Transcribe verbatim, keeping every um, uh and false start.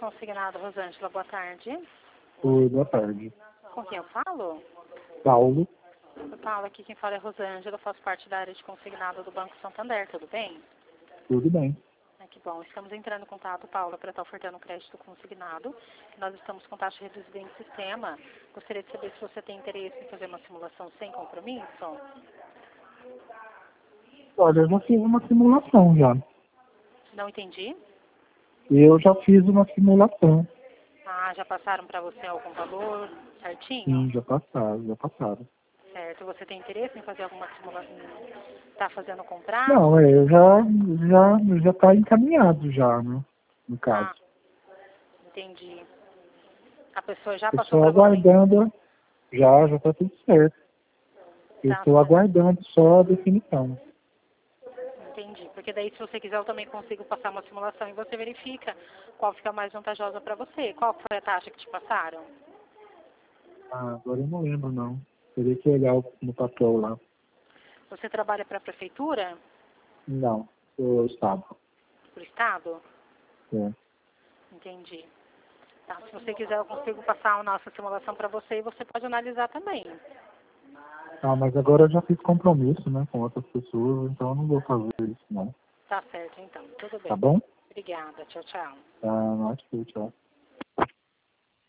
consignado, Rosângela, boa tarde. Oi, boa tarde. Com quem eu falo? Paulo. Eu falo aqui, quem fala é Rosângela, eu faço parte da área de consignado do Banco Santander, tudo bem? Tudo bem. Ah, que bom. Estamos entrando em contato, Paula, para estar ofertando um crédito consignado. Nós estamos com taxa reduzida em sistema. Gostaria de saber se você tem interesse em fazer uma simulação sem compromisso. Olha, eu já fiz uma simulação já. Não entendi. Eu já fiz uma simulação. Ah, já passaram para você algum valor certinho? Sim, já passaram, já passaram. Certo. Você tem interesse em fazer alguma simulação? Está fazendo um contrato? Não, é, eu já, já, já tá encaminhado já, né? No caso. Ah, entendi. A pessoa já Eu passou estou para você? aguardando, já, já tá tudo certo. Eu Tá estou certo. aguardando só a definição. Entendi. Porque daí, se você quiser, eu também consigo passar uma simulação e você verifica qual fica mais vantajosa para você. Qual foi a taxa que te passaram? Ah, agora eu não lembro não. Teria que olhar o- no papel lá. Você trabalha para a prefeitura? Não, o Estado. Para o estado? É. Entendi. Tá, se você quiser, eu consigo passar a nossa simulação para você e você pode analisar também. Ah, mas agora eu já fiz compromisso, né, com outras pessoas, então eu não vou fazer isso não. Tá certo, então. Tudo Tá bem. bom? Obrigada. Tchau, tchau. Tá, não acho que tchau.